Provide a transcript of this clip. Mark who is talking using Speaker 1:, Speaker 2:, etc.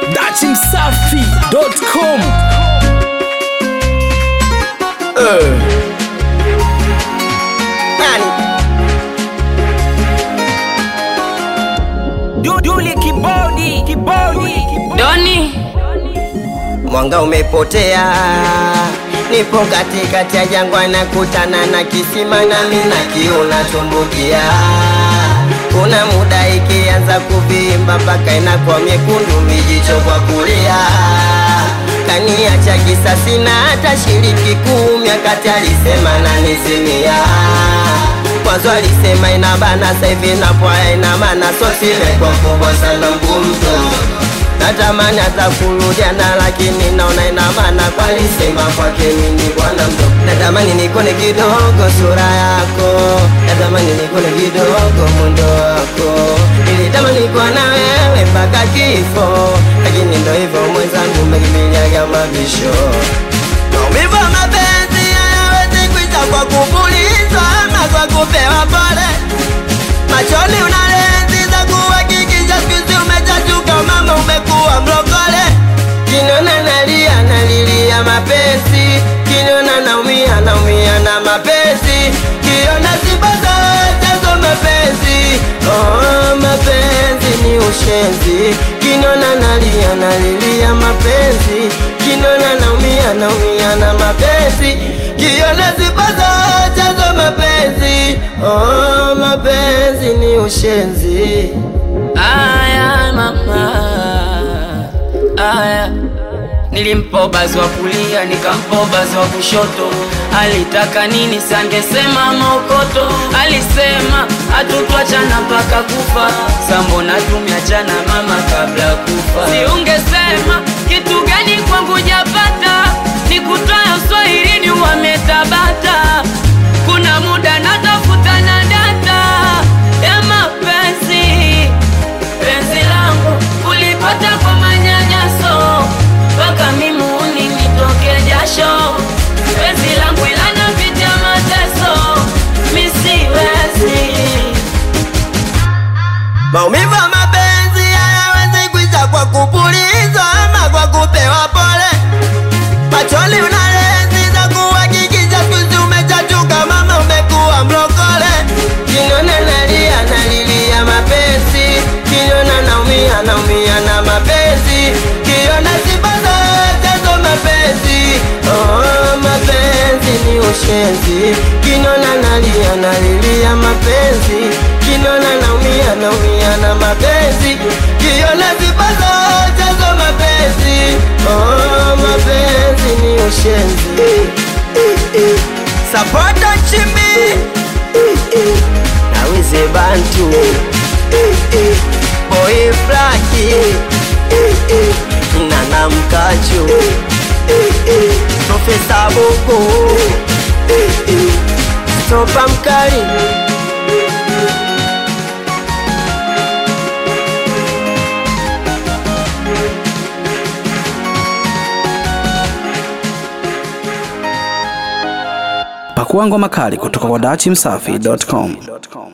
Speaker 1: dachimsafi.com.
Speaker 2: Duli kibodi Doni.
Speaker 3: Mwanga umepotea, nipo katikati ya jangwa, nakutana na kisima na mina kiu natumbukia. Kuna muda ikianza kuvimba mpaka inakuwa miekundu mijicho kwa kulia. Kaniacha kisasi na hata shiriki kumya, kati alisema na nizimia. Mwanzo alisema inabana, sasa hivi napoa ina maana, sosi imekuwa kubwa sana mgumto. Natamani hata kurudiana lakini naona ina maana, kwa alisema kwake mimi bwana mdogo. Natamani nikone kidogo sura yako, natamani nikone kidogo mundo wako. Nilitamani kuwa na wewe mpaka kifo, lakini ndo hivyo mwenzangu, umekimbilia mabisho. Maumivu ya mapenzi hayawezi kuisha kwa kupulizwa ama kwa kupewa pole. Machoni una lenzi za kuhakikisha siku umechachuka, mama umekuwa mlokole. Kinona nalilia mapenzi, kinona naumia na mapenzi. Kiona sibaza chazo mapenzi, oh mapenzi ni ushenzi. Kinona nalilia mapenzi, kinona naumia na mapenzi. Kiona sibaza chazo mapenzi, oh mapenzi ni ushenzi.
Speaker 2: Aya mama, aya. Nilimpobazi wa kulia, nikampobazi wa kushoto. Alitaka nini sangesema mokoto. Alisema hatutuachana mpaka kufa, sambona tumiachana mama kabla kufa. Si ungesema kitu gani kwangu japata, nikutoa Uswahilini wametabata. Kuna muda natafuta na data ya mapenzi. Penzi langu ulipata kwa manyanyaso, mpaka mimi nitoke jasho. Penzi langu ilana pitia mateso, mimi siwezi.
Speaker 3: Maumivu ya mapenzi hayawezi kuisha kwa kupulizwa ama kwa kupewa pole. Machoni una lenzi za kuhakikisha siku umechachuka, mama umekuwa mlokole. Kinona nalilia mapenzi, kinona naumia na mapenzi. Kiona sibaza chazo mapenzi, oh mapenzi ni ushenzi. Kinona nalilia mapenzi, kinona naumia na mapenzi. Kiona sibaza chazo mapenzi, oh mapenzi ni ushenzi. Sapota chimbi na wize bantu, boy flaki nana mkachu, Profesa Boko Stopa mkali.
Speaker 1: Pakua ngoma kali kutoka kwa dachimsafi.com.